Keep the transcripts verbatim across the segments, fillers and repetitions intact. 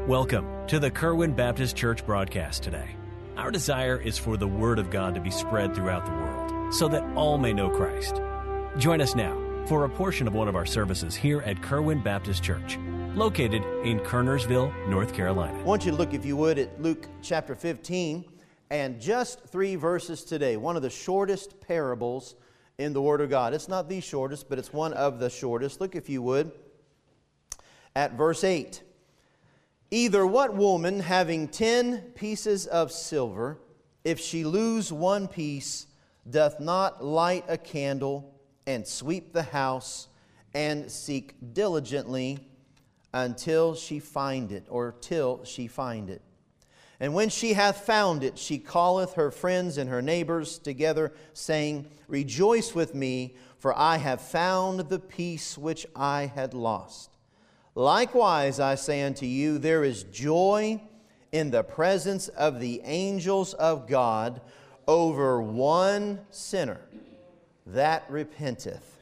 Welcome to the Kerwin Baptist Church broadcast today. Our desire is for the Word of God to be spread throughout the world so that all may know Christ. Join us now for a portion of one of our services here at Kerwin Baptist Church, located in Kernersville, North Carolina. I want you to look, if you would, at Luke chapter fifteen, and just three verses today. One of the shortest parables in the Word of God. It's not the shortest, but it's one of the shortest. Look, if you would, at verse eight. Either what woman, having ten pieces of silver, if she lose one piece, doth not light a candle, and sweep the house, and seek diligently until she find it, or till she find it. And when she hath found it, she calleth her friends and her neighbors together, saying, Rejoice with me, for I have found the piece which I had lost. Likewise, I say unto you, there is joy in the presence of the angels of God over one sinner that repenteth.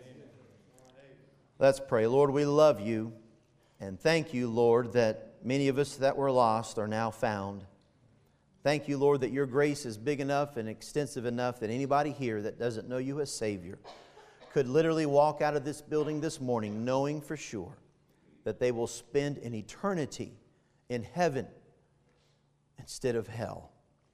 Let's pray. Lord, we love you, and thank you, Lord, that many of us that were lost are now found. Thank you, Lord, that your grace is big enough and extensive enough that anybody here that doesn't know you as Savior could literally walk out of this building this morning knowing for sure that they will spend an eternity in heaven instead of hell.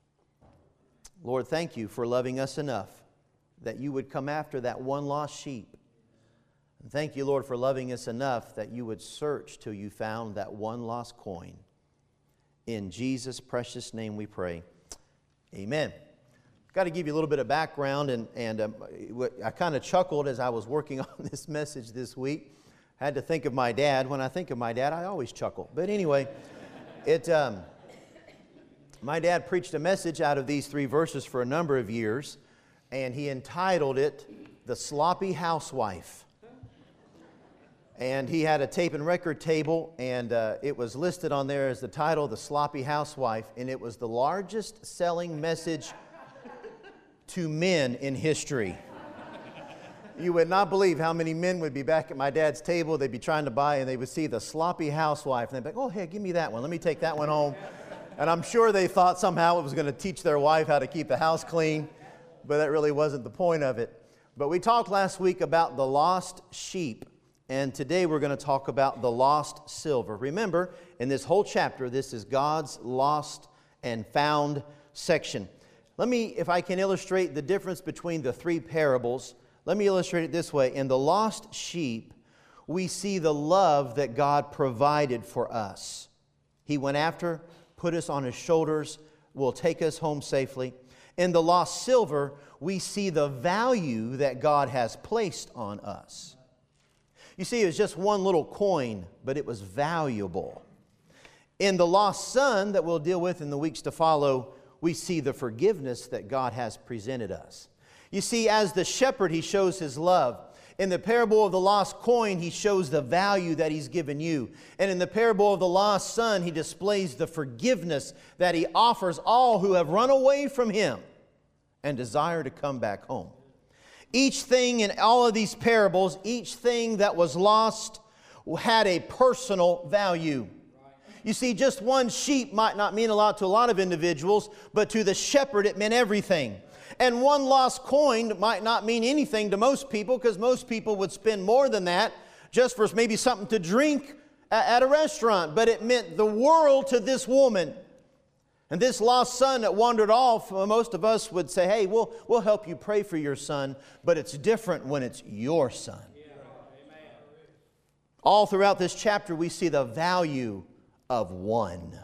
Lord, thank you for loving us enough that you would come after that one lost sheep. And thank you, Lord, for loving us enough that you would search till you found that one lost coin. In Jesus' precious name we pray. Amen. Got to give you a little bit of background, and, and um, I kind of chuckled as I was working on this message this week. I had to think of my dad. When I think of my dad, I always chuckle. But anyway, it um, my dad preached a message out of these three verses for a number of years, and he entitled it, The Sloppy Housewife. And he had a tape and record table, and uh, it was listed on there as the title, The Sloppy Housewife, and it was the largest selling message to men in history. You would not believe how many men would be back at my dad's table. They'd be trying to buy, and they would see The Sloppy Housewife, and they'd be like, oh, hey, give me that one. Let me take that one home. And I'm sure they thought somehow it was going to teach their wife how to keep the house clean, but that really wasn't the point of it. But we talked last week about the lost sheep, and today we're going to talk about the lost silver. Remember, in this whole chapter, this is God's lost and found section. Let me, if I can illustrate the difference between the three parables, let me illustrate it this way. In the lost sheep, we see the love that God provided for us. He went after, put us on His shoulders, will take us home safely. In the lost silver, we see the value that God has placed on us. You see, it was just one little coin, but it was valuable. In the lost son that we'll deal with in the weeks to follow, we see the forgiveness that God has presented us. You see, as the shepherd, He shows His love. In the parable of the lost coin, He shows the value that He's given you. And in the parable of the lost son, He displays the forgiveness that He offers all who have run away from Him and desire to come back home. Each thing in all of these parables, each thing that was lost had a personal value. You see, just one sheep might not mean a lot to a lot of individuals, but to the shepherd it meant everything. And one lost coin might not mean anything to most people, because most people would spend more than that just for maybe something to drink at a restaurant. But it meant the world to this woman. And this lost son that wandered off, most of us would say, hey, we'll, we'll help you pray for your son. But it's different when it's your son. Yeah. All throughout this chapter, we see the value of one.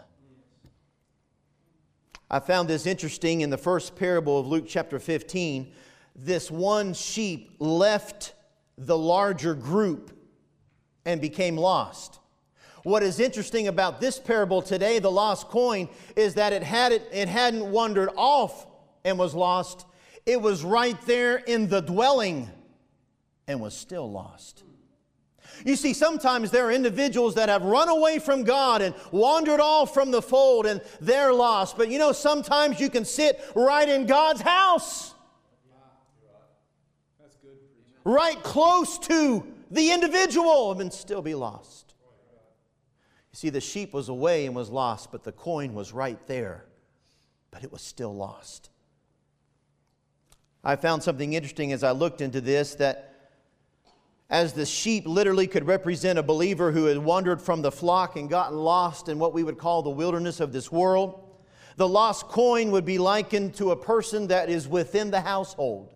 I found this interesting in the first parable of Luke chapter fifteen. This one sheep left the larger group and became lost. What is interesting about this parable today, the lost coin, is that it, had it, it hadn't wandered off and was lost. It was right there in the dwelling and was still lost. You see, sometimes there are individuals that have run away from God and wandered off from the fold, and they're lost. But you know, sometimes you can sit right in God's house. Right close to the individual and still be lost. You See, the sheep was away and was lost, but the coin was right there. But it was still lost. I found something interesting as I looked into this, that as the sheep literally could represent a believer who had wandered from the flock and gotten lost in what we would call the wilderness of this world, the lost coin would be likened to a person that is within the household.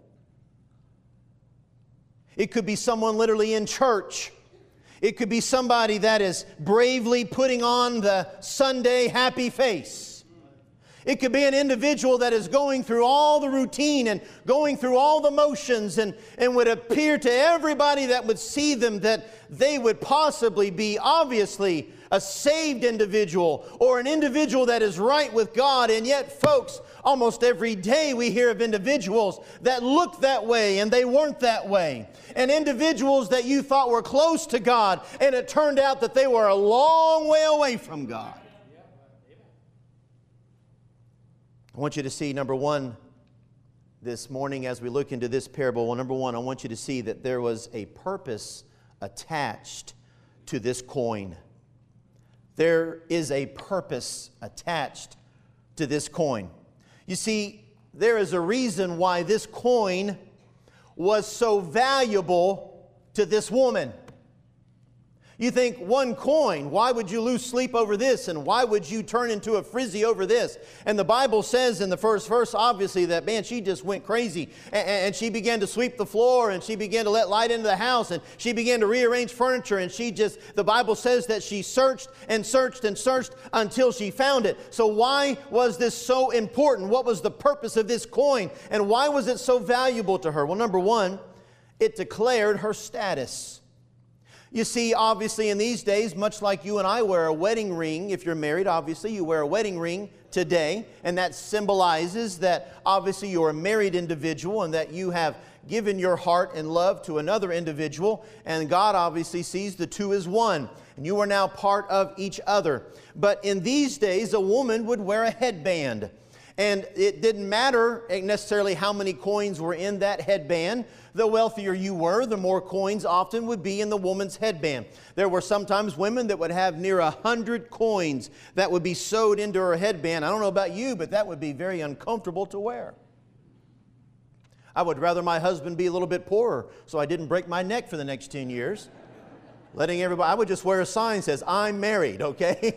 It could be someone literally in church. It could be somebody that is bravely putting on the Sunday happy face. It could be an individual that is going through all the routine and going through all the motions and, and would appear to everybody that would see them that they would possibly be obviously a saved individual or an individual that is right with God. And yet, folks, almost every day we hear of individuals that looked that way and they weren't that way. And individuals that you thought were close to God, and it turned out that they were a long way away from God. I want you to see, number one, this morning as we look into this parable, well, number one, I want you to see that there was a purpose attached to this coin. There is a purpose attached to this coin. You see, there is a reason why this coin was so valuable to this woman. You think, one coin, why would you lose sleep over this? And why would you turn into a frizzy over this? And the Bible says in the first verse, obviously, that, man, she just went crazy. And, and she began to sweep the floor, and she began to let light into the house, and she began to rearrange furniture, and she just, the Bible says that she searched and searched and searched until she found it. So why was this so important? What was the purpose of this coin? And why was it so valuable to her? Well, number one, it declared her status. You see, obviously in these days, much like you and I wear a wedding ring, if you're married, obviously you wear a wedding ring today, and that symbolizes that obviously you're a married individual and that you have given your heart and love to another individual, and God obviously sees the two as one, and you are now part of each other. But in these days, a woman would wear a headband. And it didn't matter necessarily how many coins were in that headband. The wealthier you were, the more coins often would be in the woman's headband. There were sometimes women that would have near a hundred coins that would be sewed into her headband. I don't know about you, but that would be very uncomfortable to wear. I would rather my husband be a little bit poorer so I didn't break my neck for the next ten years. Letting everybody, I would just wear a sign that says, I'm married, okay?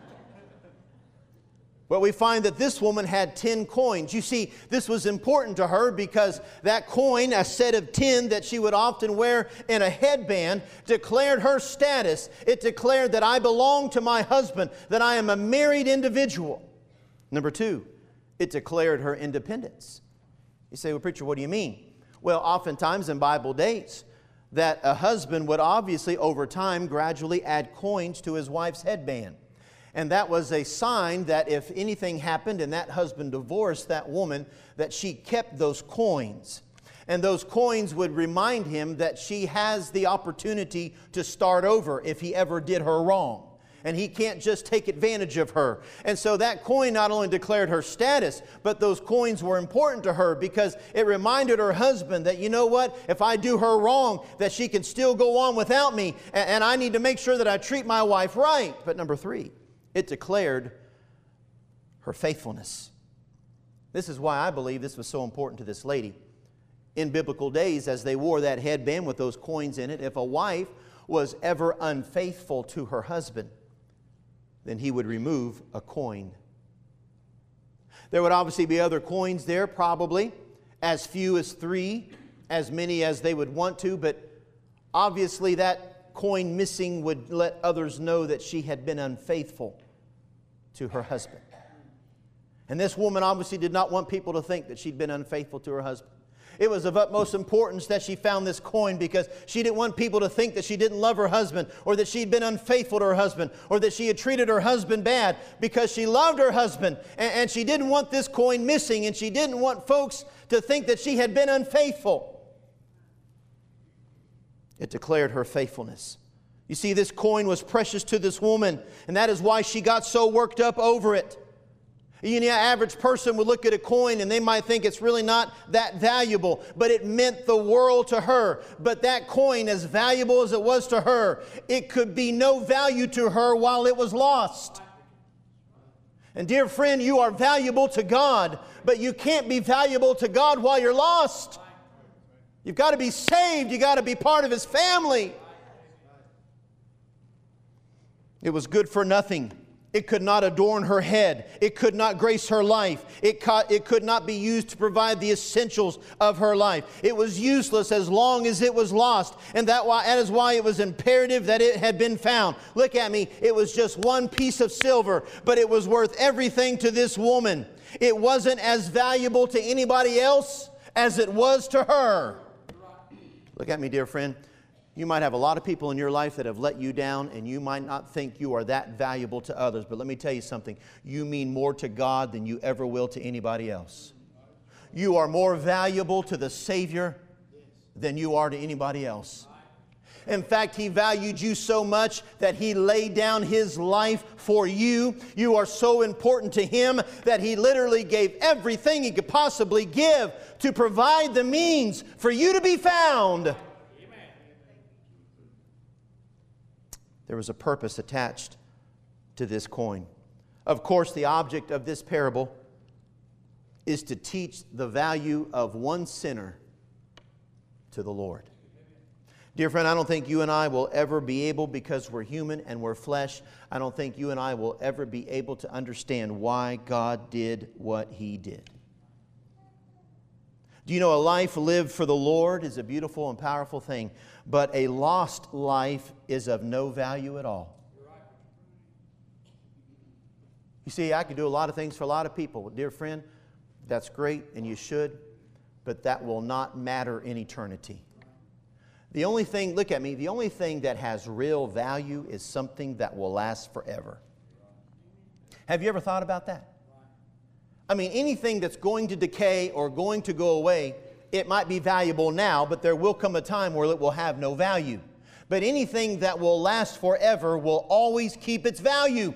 Well, we find that this woman had ten coins. You see, this was important to her because that coin, a set of ten that she would often wear in a headband, declared her status. It declared that I belong to my husband, that I am a married individual. Number two, it declared her independence. You say, well, preacher, what do you mean? Well, oftentimes in Bible days, that a husband would obviously over time gradually add coins to his wife's headband. And that was a sign that if anything happened and that husband divorced that woman, that she kept those coins. And those coins would remind him that she has the opportunity to start over if he ever did her wrong. And he can't just take advantage of her. And so that coin not only declared her status, but those coins were important to her because it reminded her husband that, you know what, if I do her wrong, that she can still go on without me. And I need to make sure that I treat my wife right. But number three, it declared her faithfulness. This is why I believe this was so important to this lady. In biblical days, as they wore that headband with those coins in it, if a wife was ever unfaithful to her husband, then he would remove a coin. There would obviously be other coins there, probably, as few as three, as many as they would want to, but obviously that coin missing would let others know that she had been unfaithful to her husband. And this woman obviously did not want people to think that she'd been unfaithful to her husband. It was of utmost importance that she found this coin because she didn't want people to think that she didn't love her husband or that she'd been unfaithful to her husband or that she had treated her husband bad, because she loved her husband and, and she didn't want this coin missing, and she didn't want folks to think that she had been unfaithful. It declared her faithfulness. You see, this coin was precious to this woman, and that is why she got so worked up over it. You know, the average person would look at a coin and they might think it's really not that valuable, but it meant the world to her. But that coin, as valuable as it was to her, it could be no value to her while it was lost. And dear friend, you are valuable to God, but you can't be valuable to God while you're lost. You've got to be saved. You've got to be part of His family. It was good for nothing. It could not adorn her head. It could not grace her life. It, co- it could not be used to provide the essentials of her life. It was useless as long as it was lost. And that, why, that is why it was imperative that it had been found. Look at me. It was just one piece of silver, but it was worth everything to this woman. It wasn't as valuable to anybody else as it was to her. Look at me, dear friend. You might have a lot of people in your life that have let you down, and you might not think you are that valuable to others. But let me tell you something. You mean more to God than you ever will to anybody else. You are more valuable to the Savior than you are to anybody else. In fact, He valued you so much that He laid down His life for you. You are so important to Him that He literally gave everything He could possibly give to provide the means for you to be found. There was a purpose attached to this coin. Of course, the object of this parable is to teach the value of one sinner to the Lord. Dear friend, I don't think you and I will ever be able, because we're human and we're flesh, I don't think you and I will ever be able to understand why God did what He did. Do you know a life lived for the Lord is a beautiful and powerful thing, but a lost life is of no value at all. You see, I can do a lot of things for a lot of people. Dear friend, that's great and you should, but that will not matter in eternity. The only thing, look at me, the only thing that has real value is something that will last forever. Have you ever thought about that? I mean, anything that's going to decay or going to go away, it might be valuable now, but there will come a time where it will have no value. But anything that will last forever will always keep its value.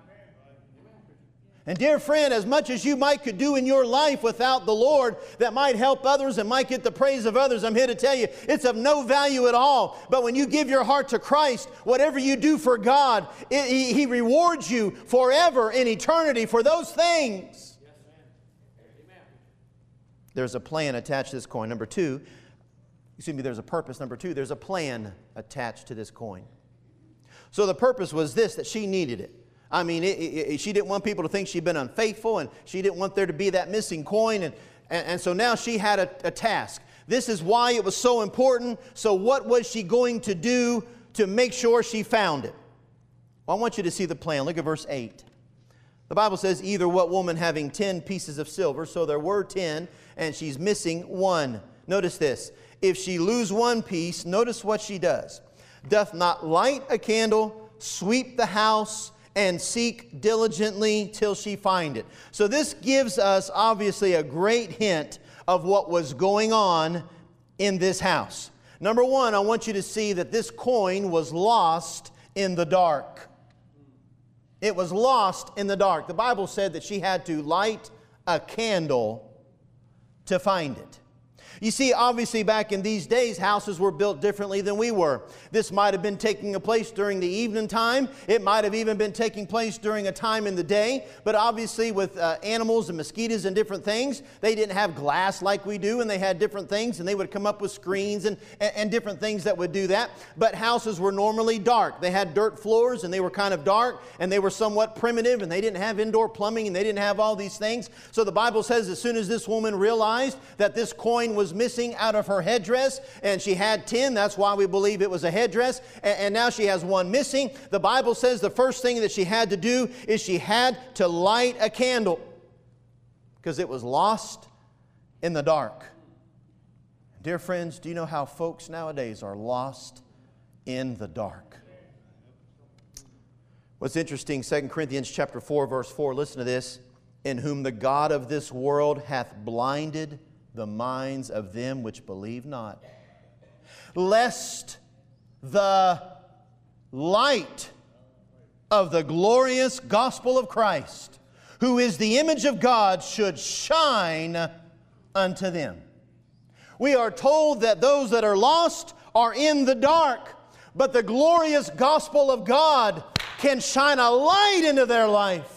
And dear friend, as much as you might could do in your life without the Lord that might help others and might get the praise of others, I'm here to tell you, it's of no value at all. But when you give your heart to Christ, whatever you do for God, it, he, he rewards you forever in eternity for those things. There's a plan attached to this coin. Number two, excuse me, there's a purpose. Number two, there's a plan attached to this coin. So the purpose was this, that she needed it. I mean, it, it, it, she didn't want people to think she'd been unfaithful, and she didn't want there to be that missing coin. And, and, and so now she had a, a task. This is why it was so important. So what was she going to do to make sure she found it? Well, I want you to see the plan. Look at verse eight. The Bible says, either what woman having ten pieces of silver, so there were ten, and she's missing one. Notice this. If she lose one piece, notice what she does. Doth not light a candle, sweep the house, and seek diligently till she find it. So this gives us obviously a great hint of what was going on in this house. Number one, I want you to see that this coin was lost in the dark. It was lost in the dark. The Bible said that she had to light a candle to find it. You see, obviously back in these days, houses were built differently than we were. This might have been taking place during the evening time. It might have even been taking place during a time in the day. But obviously with uh, animals and mosquitoes and different things, they didn't have glass like we do, and they had different things, and they would come up with screens and, and, and different things that would do that. But houses were normally dark. They had dirt floors, and they were kind of dark, and they were somewhat primitive, and they didn't have indoor plumbing, and they didn't have all these things. So the Bible says as soon as this woman realized that this coin was missing out of her headdress, and she had ten, that's why we believe it was a headdress, and, and now she has one missing. The Bible says the first thing that she had to do is she had to light a candle, because it was lost in the dark. Dear friends, do you know how folks nowadays are lost in the dark? What's interesting, Second Corinthians chapter four, verse four, listen to this. In whom the God of this world hath blinded the minds of them which believe not, lest the light of the glorious gospel of Christ, who is the image of God, should shine unto them. We are told that those that are lost are in the dark, but the glorious gospel of God can shine a light into their life.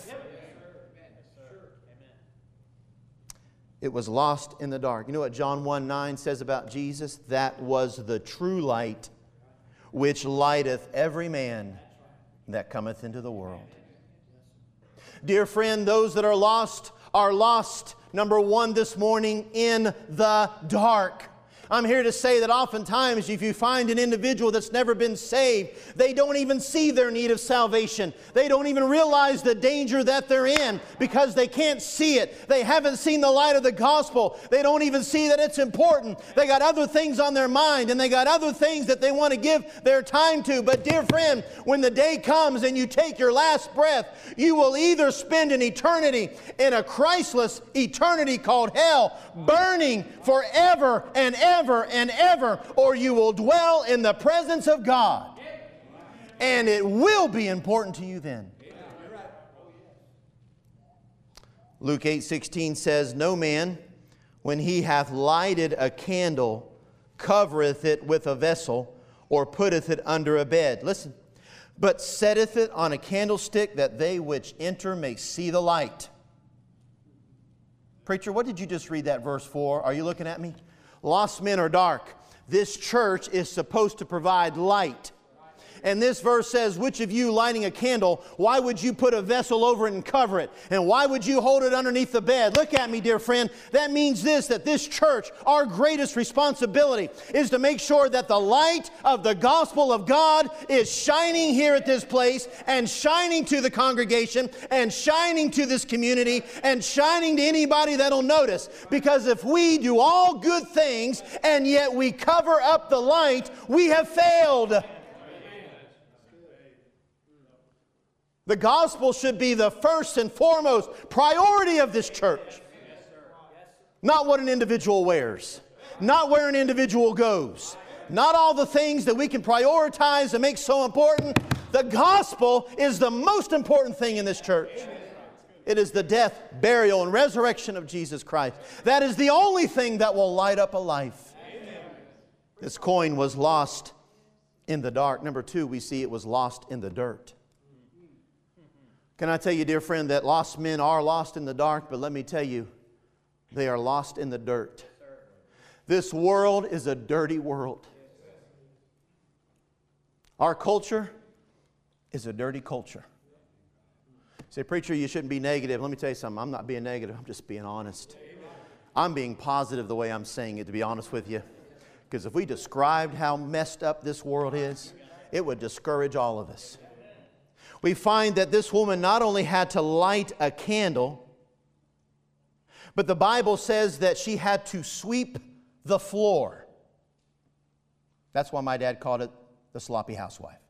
It was lost in the dark. You know what John one nine says about Jesus? That was the true light, which lighteth every man that cometh into the world. Dear friend, those that are lost are lost, number one, this morning, in the dark. I'm here to say that oftentimes if you find an individual that's never been saved, they don't even see their need of salvation. They don't even realize the danger that they're in because they can't see it. They haven't seen the light of the gospel. They don't even see that it's important. They got other things on their mind and they got other things that they want to give their time to. But dear friend, when the day comes and you take your last breath, you will either spend an eternity in a Christless eternity called hell, burning forever and ever. Ever and ever, or you will dwell in the presence of God. And it will be important to you then. Luke eight sixteen says, no man, when he hath lighted a candle, covereth it with a vessel, or putteth it under a bed. Listen. But setteth it on a candlestick, that they which enter may see the light. Preacher, what did you just read that verse for? Are you looking at me? Lost men are dark. This church is supposed to provide light. And this verse says, which of you lighting a candle, why would you put a vessel over it and cover it? And why would you hold it underneath the bed? Look at me, dear friend. That means this, that this church, our greatest responsibility is to make sure that the light of the gospel of God is shining here at this place and shining to the congregation and shining to this community and shining to anybody that'll notice. Because if we do all good things and yet we cover up the light, we have failed. The gospel should be the first and foremost priority of this church. Not what an individual wears. Not where an individual goes. Not all the things that we can prioritize and make so important. The gospel is the most important thing in this church. It is the death, burial, and resurrection of Jesus Christ. That is the only thing that will light up a life. This coin was lost in the dark. Number two, we see it was lost in the dirt. Can I tell you, dear friend, that lost men are lost in the dark, but let me tell you, they are lost in the dirt. This world is a dirty world. Our culture is a dirty culture. Say, preacher, you shouldn't be negative. Let me tell you something. I'm not being negative. I'm just being honest. I'm being positive the way I'm saying it, to be honest with you. Because if we described how messed up this world is, it would discourage all of us. We find that this woman not only had to light a candle, but the Bible says that she had to sweep the floor. That's why my dad called it the sloppy housewife.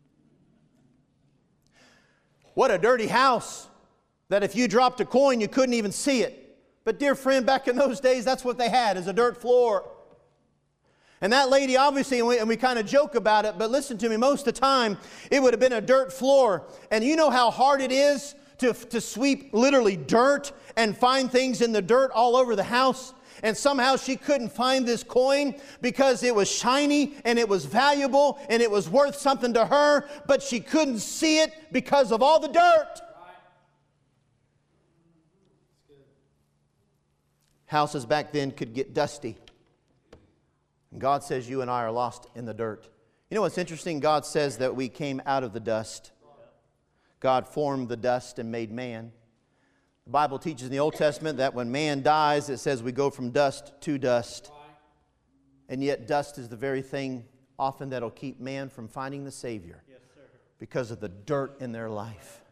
What a dirty house that if you dropped a coin, you couldn't even see it. But dear friend, back in those days, that's what they had, is a dirt floor. And that lady, obviously, and we, and we kind of joke about it, but listen to me, most of the time, it would have been a dirt floor. And you know how hard it is to, to sweep literally dirt and find things in the dirt all over the house? And somehow she couldn't find this coin because it was shiny and it was valuable and it was worth something to her, but she couldn't see it because of all the dirt. Houses back then could get dusty. And God says you and I are lost in the dirt. You know what's interesting? God says that we came out of the dust. God formed the dust and made man. The Bible teaches in the Old Testament that when man dies, it says we go from dust to dust. And yet dust is the very thing often that'll keep man from finding the Savior because of the dirt in their life.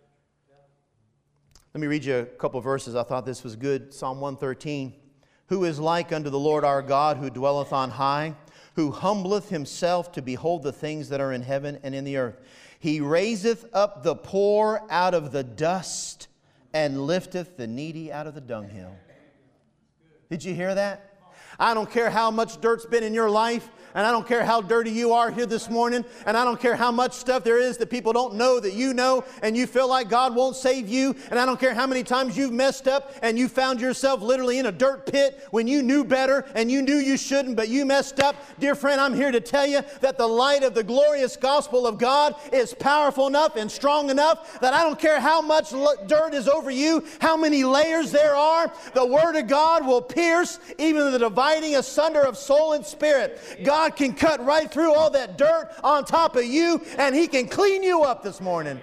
Let me read you a couple of verses. I thought this was good. Psalm one thirteen. Who is like unto the Lord our God, who dwelleth on high, who humbleth himself to behold the things that are in heaven and in the earth. He raiseth up the poor out of the dust, and lifteth the needy out of the dunghill. Did you hear that? I don't care how much dirt's been in your life. And I don't care how dirty you are here this morning, and I don't care how much stuff there is that people don't know that you know, and you feel like God won't save you, and I don't care how many times you've messed up and you found yourself literally in a dirt pit when you knew better and you knew you shouldn't, but you messed up. Dear friend, I'm here to tell you that the light of the glorious gospel of God is powerful enough and strong enough that I don't care how much dirt is over you, how many layers there are, the Word of God will pierce even the dividing asunder of soul and spirit. God can cut right through all that dirt on top of you, and He can clean you up this morning.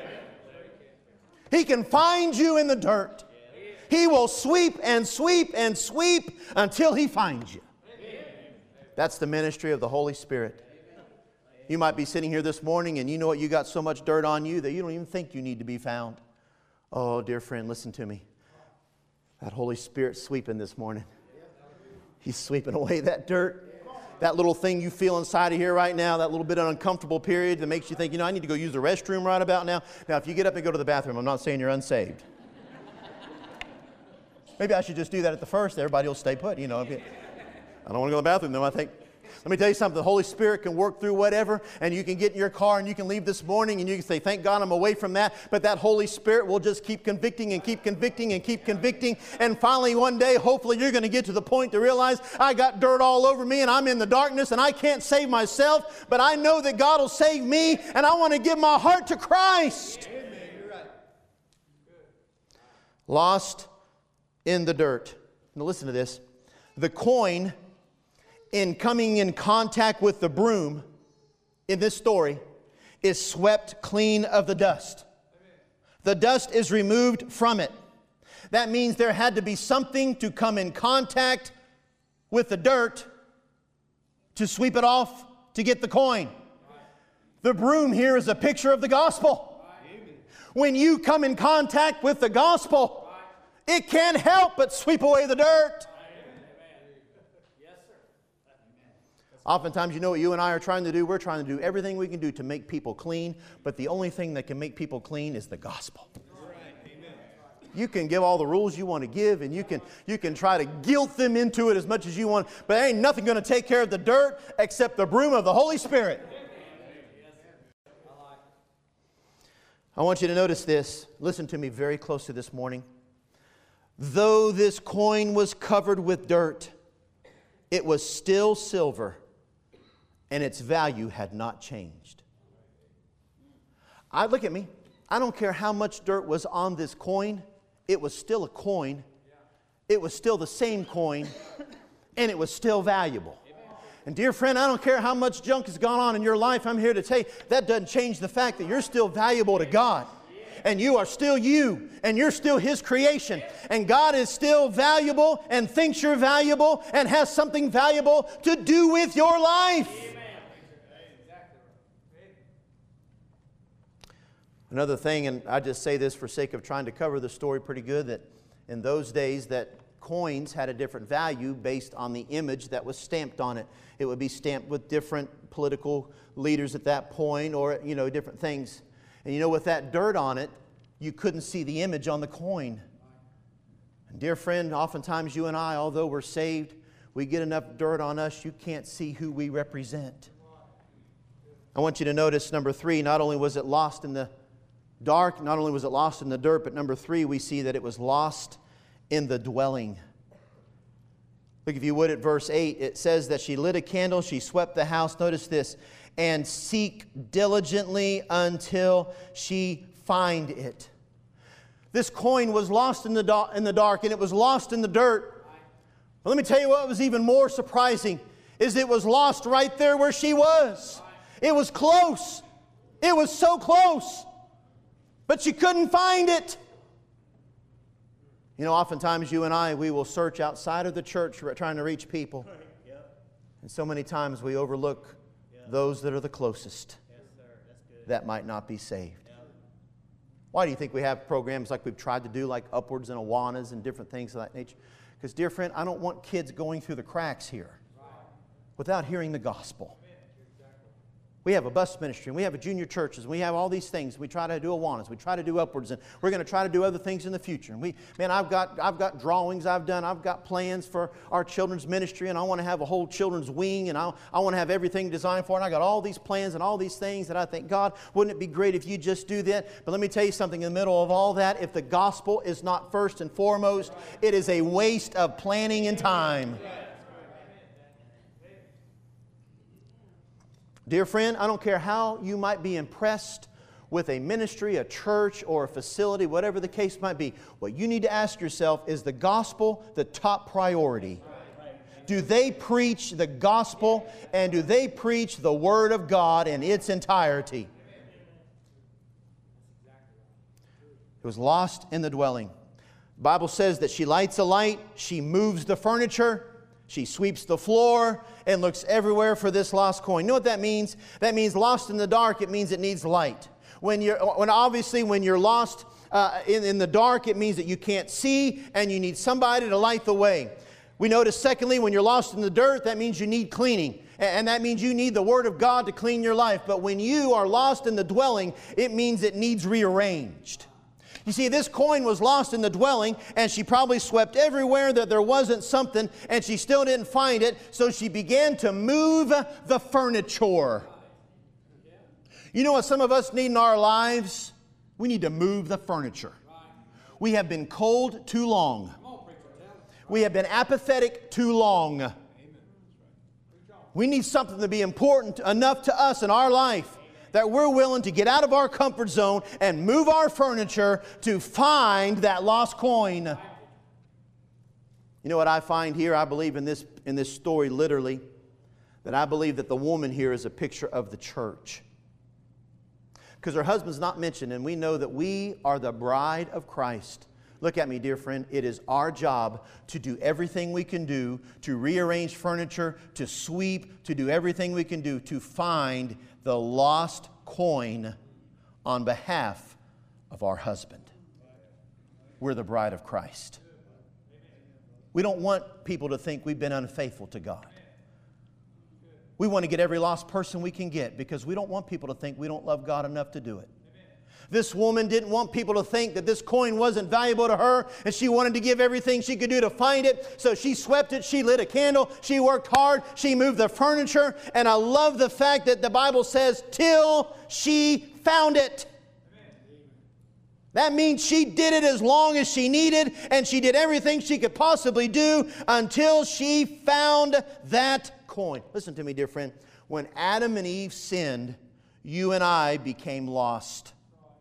He can find you in the dirt. He will sweep and sweep and sweep until He finds you. That's the ministry of the Holy Spirit. You might be sitting here this morning and you know what, you got so much dirt on you that you don't even think you need to be found. Oh, dear friend, listen to me. That Holy Spirit's sweeping this morning. He's sweeping away that dirt. That little thing you feel inside of here right now, that little bit of uncomfortable period that makes you think, you know, I need to go use the restroom right about now. Now, if you get up and go to the bathroom, I'm not saying you're unsaved. Maybe I should just do that at the first. Everybody will stay put, you know. I don't want to go to the bathroom, though, I think. Let me tell you something. The Holy Spirit can work through whatever, and you can get in your car and you can leave this morning and you can say, thank God I'm away from that. But that Holy Spirit will just keep convicting and keep convicting and keep convicting. And finally one day, hopefully you're going to get to the point to realize I got dirt all over me and I'm in the darkness and I can't save myself. But I know that God will save me, and I want to give my heart to Christ. Amen. You're right. Lost in the dirt. Now listen to this. The coin, in coming in contact with the broom in this story, is swept clean of the dust. The dust is removed from it. That means there had to be something to come in contact with the dirt to sweep it off to get the coin. The broom here is a picture of the gospel. When you come in contact with the gospel, it can't help but sweep away the dirt. Oftentimes, you know what you and I are trying to do? We're trying to do everything we can do to make people clean, but the only thing that can make people clean is the gospel. You can give all the rules you want to give, and you can, you can try to guilt them into it as much as you want, but there ain't nothing going to take care of the dirt except the broom of the Holy Spirit. I want you to notice this. Listen to me very closely this morning. Though this coin was covered with dirt, it was still silver, and its value had not changed. I look at me. I don't care how much dirt was on this coin. It was still a coin. It was still the same coin, and it was still valuable. And dear friend, I don't care how much junk has gone on in your life. I'm here to tell you that doesn't change the fact that you're still valuable to God. And you are still you, and you're still His creation. And God is still valuable and thinks you're valuable and has something valuable to do with your life. Another thing, and I just say this for sake of trying to cover the story pretty good, that in those days that coins had a different value based on the image that was stamped on it. It would be stamped with different political leaders at that point, or, you know, different things. And you know, with that dirt on it, you couldn't see the image on the coin. And dear friend, oftentimes you and I, although we're saved, we get enough dirt on us, you can't see who we represent. I want you to notice, number three, not only was it lost in the dark, not only was it lost in the dirt, but number three, we see that it was lost in the dwelling. Look, if you would, at verse eight, it says that she lit a candle, she swept the house. Notice this. And seek diligently until she find it. This coin was lost in the, do- in the dark, and it was lost in the dirt. Well, let me tell you what was even more surprising, is it was lost right there where she was. It was close. It was so close. But she couldn't find it. You know, oftentimes you and I, we will search outside of the church trying to reach people. And so many times we overlook those that are the closest that might not be saved. Why do you think we have programs like we've tried to do, like Upwards and Awanas and different things of that nature? Because, dear friend, I don't want kids going through the cracks here without hearing the gospel. We have a bus ministry, and we have a junior churches, and we have all these things. We try to do Awanas, we try to do Upwards, and we're going to try to do other things in the future. And we, man, I've got, I've got drawings I've done. I've got plans for our children's ministry, and I want to have a whole children's wing, and I, I want to have everything designed for it. And I got all these plans and all these things that I think, God, wouldn't it be great if you just do that? But let me tell you something, in the middle of all that, if the gospel is not first and foremost, it is a waste of planning and time. Dear friend, I don't care how you might be impressed with a ministry, a church, or a facility, whatever the case might be. What you need to ask yourself, is the gospel the top priority? Do they preach the gospel, and do they preach the Word of God in its entirety? It was lost in the dwelling. The Bible says that she lights a light, she moves the furniture, she sweeps the floor and looks everywhere for this lost coin. You know what that means? That means lost in the dark, it means it needs light. When you're, when obviously when you're lost uh, in, in the dark, it means that you can't see and you need somebody to light the way. We notice secondly, when you're lost in the dirt, that means you need cleaning. And that means you need the Word of God to clean your life. But when you are lost in the dwelling, it means it needs rearranged. You see, this coin was lost in the dwelling, and she probably swept everywhere that there wasn't something, and she still didn't find it, so she began to move the furniture. You know what some of us need in our lives? We need to move the furniture. We have been cold too long. We have been apathetic too long. We need something to be important enough to us in our life that we're willing to get out of our comfort zone and move our furniture to find that lost coin. You know what I find here? I believe in this, in this story literally, that I believe that the woman here is a picture of the church. Because her husband's not mentioned, and we know that we are the bride of Christ. Look at me, dear friend. It is our job to do everything we can do, to rearrange furniture, to sweep, to do everything we can do to find the lost coin on behalf of our husband. We're the bride of Christ. We don't want people to think we've been unfaithful to God. We want to get every lost person we can get because we don't want people to think we don't love God enough to do it. This woman didn't want people to think that this coin wasn't valuable to her, and she wanted to give everything she could do to find it. So she swept it, she lit a candle, she worked hard, she moved the furniture, and I love the fact that the Bible says, till she found it. That means she did it as long as she needed, and she did everything she could possibly do until she found that coin. Listen to me, dear friend. When Adam and Eve sinned, you and I became lost.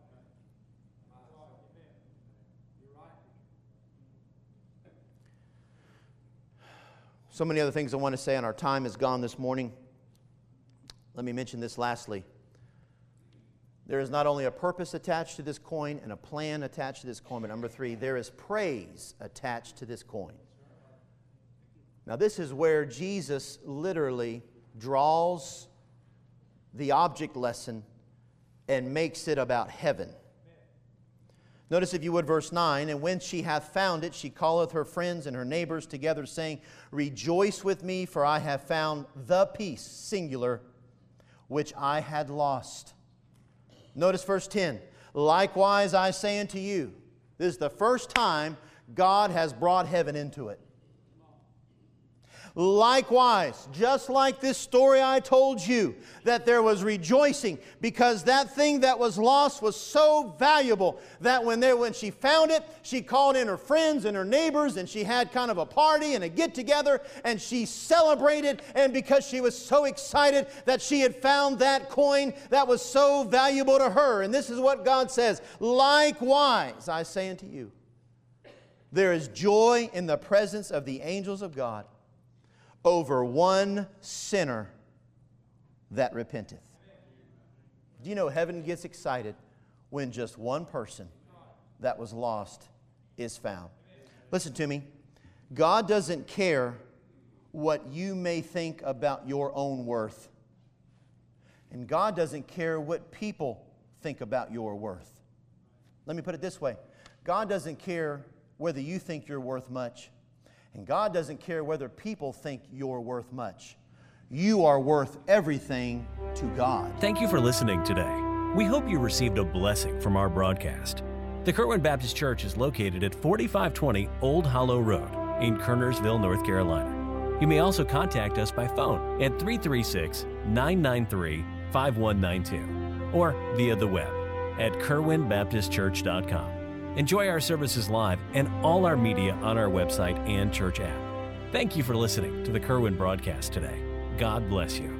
So many other things I want to say, and our time is gone this morning. Let me mention this lastly. There is not only a purpose attached to this coin and a plan attached to this coin, but number three, there is praise attached to this coin. Now, this is where Jesus literally draws the object lesson and makes it about heaven. Notice, if you would, verse nine, and when she hath found it, she calleth her friends and her neighbors together, saying, rejoice with me, for I have found the piece, singular, which I had lost. Notice verse ten, likewise I say unto you. This is the first time God has brought heaven into it. Likewise, just like this story I told you, that there was rejoicing because that thing that was lost was so valuable that when, they, when she found it, she called in her friends and her neighbors, and she had kind of a party and a get-together, and she celebrated, and because she was so excited that she had found that coin that was so valuable to her. And this is what God says, likewise, I say unto you, there is joy in the presence of the angels of God over one sinner that repenteth. Do you know heaven gets excited when just one person that was lost is found? Listen to me. God doesn't care what you may think about your own worth. And God doesn't care what people think about your worth. Let me put it this way. God doesn't care whether you think you're worth much. And God doesn't care whether people think you're worth much. You are worth everything to God. Thank you for listening today. We hope you received a blessing from our broadcast. The Kerwin Baptist Church is located at forty-five twenty Old Hollow Road in Kernersville, North Carolina. You may also contact us by phone at three three six, nine nine three, five one nine two or via the web at kerwin baptist church dot com. Enjoy our services live and all our media on our website and church app. Thank you for listening to the Kerwin broadcast today. God bless you.